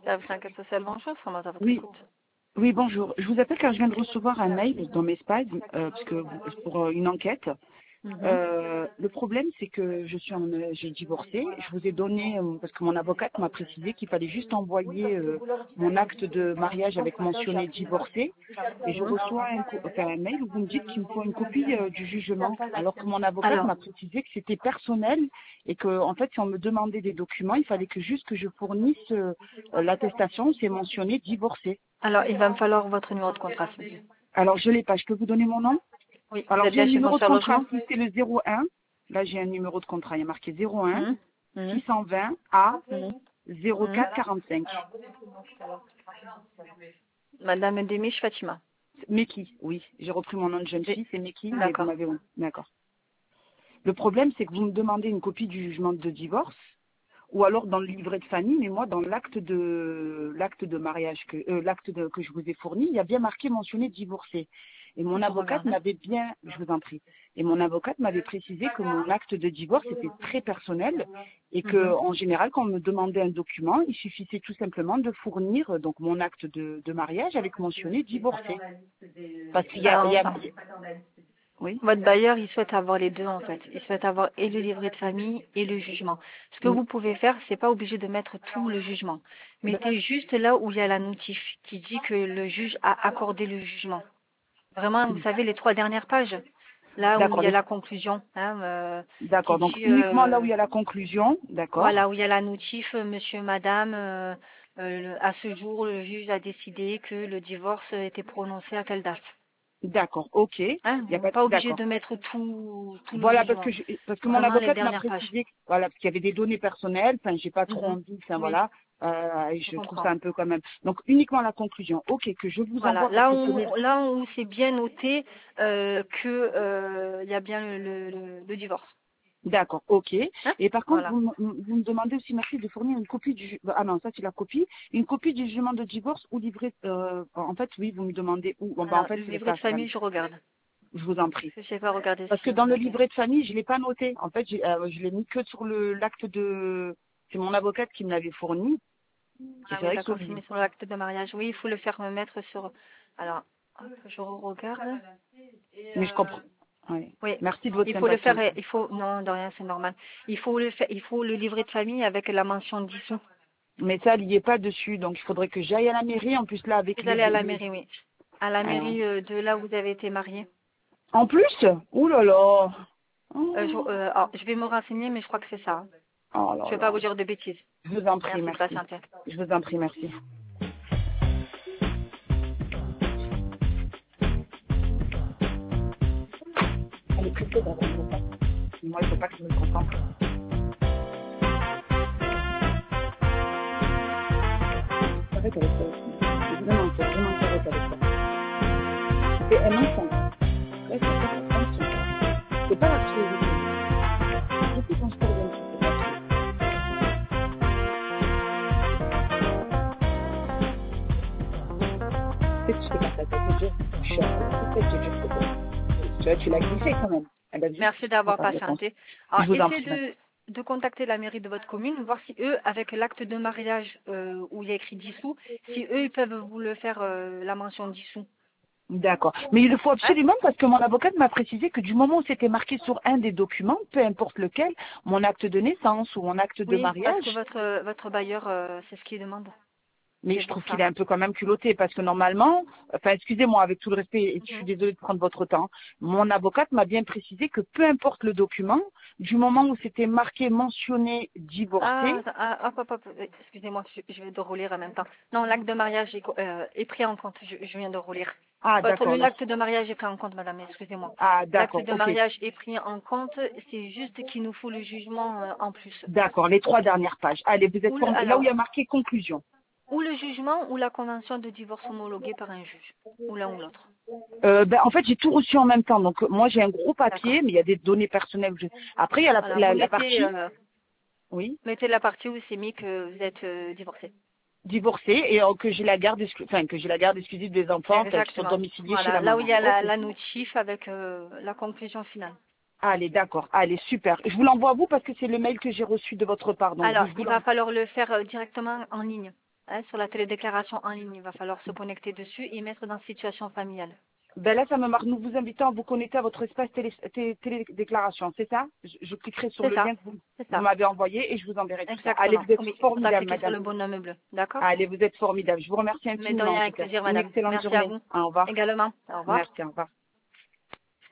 Service enquête sociale, bonjour, comment ça votre Oui, écoute? oui, bonjour. Je vous appelle car je viens de recevoir un mail dans mes spams parce que pour une enquête. Mhm. Le problème, c'est que j'ai divorcé. Je vous ai donné parce que mon avocate m'a précisé qu'il fallait juste envoyer mon acte de mariage avec mentionné divorcé. Et je Mhm. reçois un mail où vous me dites qu'il me faut une copie du jugement, alors que mon avocate Alors, m'a précisé que c'était personnel et que en fait, si on me demandait des documents, il fallait que juste que je fournisse l'attestation, c'est mentionné divorcé. alors, il va me falloir votre numéro de contrat, s'il vous plaît. Alors, je l'ai pas. Je peux vous donner mon nom? Oui, vous Alors, êtes j'ai bien un chez numéro de Foncière contrat. Logement? Si c'est le 01, là, j'ai un numéro de contrat. Il y a marqué 01 Mhm. Mhm. 620 A Mhm. Mhm. 04 45. Madame Demiche Fatima. Meki, oui. J'ai repris mon nom de jeune D- fille, c'est Meki, mais vous D'accord. m'avez... D'accord. Le problème, c'est que vous me demandez une copie du jugement de divorce, ou alors dans le livret de famille, mais moi, dans l'acte de mariage, que je vous ai fourni, il y a bien marqué mentionné divorcé. Et mon Je avocate regarde. Hein. m'avait bien, je vous en prie, et mon avocate m'avait précisé que mon acte de divorce était très personnel et que, Mhm. en général, quand on me demandait un document, il suffisait tout simplement de fournir donc mon acte de mariage avec mentionné divorcé. Parce qu'il y a, Alors, oui, votre bailleur, il souhaite avoir les deux en fait. Il souhaite avoir et le livret de famille et le jugement. Ce que mm, vous pouvez faire, c'est pas obligé de mettre tout le jugement. Mettez juste là où il y a la notif qui dit que le juge a accordé le jugement. Vraiment, vous savez, les 3 dernières pages, là où il d'accord, y a la conclusion, hein, qui d'accord. Donc dit, uniquement là où il y a la conclusion, d'accord. voilà, où il y a la notif, monsieur, madame, à ce jour, le juge a décidé que le divorce était prononcé à telle date. D'accord, ok. Il Hein, y a vous pas, n'êtes pas obligé d'accord. de mettre tout le Voilà, jugement. parce que mon Vraiment les avocate m'a dernières pages. précisé, voilà, parce qu'il y avait des données personnelles. Enfin, j'ai pas trop Mhm. envie. Enfin, Oui, voilà. Et je je trouve ça comprends. un peu quand même. Donc uniquement la conclusion. Ok, que je vous Voilà, envoie parce que ce n'est. là où c'est bien noté que il y a bien le divorce. D'accord, ok. Hein? Et par contre, Voilà. vous me demandez aussi, merci, de fournir une copie ah non, ça c'est la copie. Une copie du jugement de divorce ou livré. En fait, oui, vous me demandez où. Bon, bah, en Alors, fait, le c'est livret ça. de famille, je regarde. Je vous en prie. Parce que je n'ai pas regardé Parce que si dans vous le l'avez. livret de famille, je l'ai pas noté. En fait, je l'ai mis que sur l'acte de. C'est mon avocate qui me l'avait fourni. Et Ah c'est oui, vrai que d'accord, c'est mis sur l'acte de mariage. Oui, il faut le faire mettre sur. Alors, hop, je regarde. mais je comprends. Ouais. Oui, Merci de votre il faut le sympathie faire. aussi. Il faut. Non, de rien, c'est normal. Il faut le faire. Il faut le livret de famille avec la mention dissous. Mais ça, il n'y est pas dessus. Donc, il faudrait que j'aille à la mairie. En plus, là, avec Vous allez à la mairie, oui. À la alors. mairie de là où vous avez été marié. En plus, ouh là là. Oh, Alors, je vais me renseigner, mais je crois que c'est ça. Hein. oh Je là ne vais pas là. vous dire de bêtises. Je vous en prie, Merci de merci. patienter. Je vous en prie, merci. Elle est plutôt dans le moment. Moi, il ne faut pas que je me concentre. Arrête avec ça aussi. Évidemment, il faut vraiment que j'arrête avec ça. C'est un mensonge. Ouais, c'est pas un mensonge. C'est pas la priorité. Je sais quand je parle d'un truc, c'est pas la priorité. Peut-être que je t'ai pas fait c'est dur. Je suis un peu peut-être dur, c'est bon. Tu vois, tu l'as glissé quand même. Elle a juste, Merci je prends d'avoir ta réponse. patienté. Je Alors, vous en essayez prie, madame. de contacter la mairie de votre commune, voir si eux, avec l'acte de mariage où il y a écrit dissous, si eux, ils peuvent vous le faire la mention dissous. D'accord. Mais il le faut Hein? absolument parce que mon avocate m'a précisé que du moment où c'était marqué sur un des documents, peu importe lequel, mon acte de naissance ou mon acte de Oui, parce que mariage, votre bailleur, c'est ce qu'il demande. mais C'est je pour trouve qu'il ça. est un peu quand même culotté parce que normalement, enfin excusez-moi avec tout le respect et je suis Mhm. désolée de prendre votre temps, mon avocate m'a bien précisé que peu importe le document, du moment où c'était marqué mentionné divorcé, Hop, hop, hop. Excusez-moi, je viens de relire en même temps. Non, l'acte de mariage est pris en compte. Je viens de relire. ah d'accord, donc L'acte de mariage est pris en compte, madame, excusez-moi. ah L'acte d'accord, de ok, mariage est pris en compte, c'est juste qu'il nous faut le jugement en plus. d'accord, les 3 dernières pages. Allez, vous êtes là où il y a marqué conclusion. Ou le jugement ou la convention de divorce homologuée par un juge, ou l'un ou l'autre. En fait, j'ai tout reçu en même temps. Donc, moi, j'ai un gros D'accord. papier, mais il y a des données personnelles. Après, il y a Voilà, vous la partie, oui, mettez la partie où c'est mis que vous êtes divorcé. divorcée et que j'ai la garde, que j'ai la garde exclusive des enfants, enfin, qui sont Exactement. domiciliés chez Voilà, la là où il maman. y a Ok. la notif avec la conclusion finale. Allez, d'accord. Allez, super. Je vous l'envoie à vous parce que c'est le mail que j'ai reçu de votre part. Donc, Alors, je vous il va l'envoie. falloir le faire directement en ligne. hein, sur la télédéclaration en ligne. Il va falloir se connecter dessus et mettre dans situation familiale. Ben là, ça me marque. Nous vous invitons à vous connecter à votre espace télédéclaration, c'est ça? Je cliquerai sur C'est le ça, lien que c'est vous ça. m'avez envoyé et je vous enverrai tout ça. Allez, Exactement. vous êtes Oui, il faudra formidable, cliquer sur madame. le bonhomme bleu. D'accord? Allez, vous êtes formidable. Je vous remercie Mais de infiniment, rien, en tout avec cas. plaisir, Une madame. excellente Merci à journée. vous Au revoir. également. Au revoir. Merci, au revoir.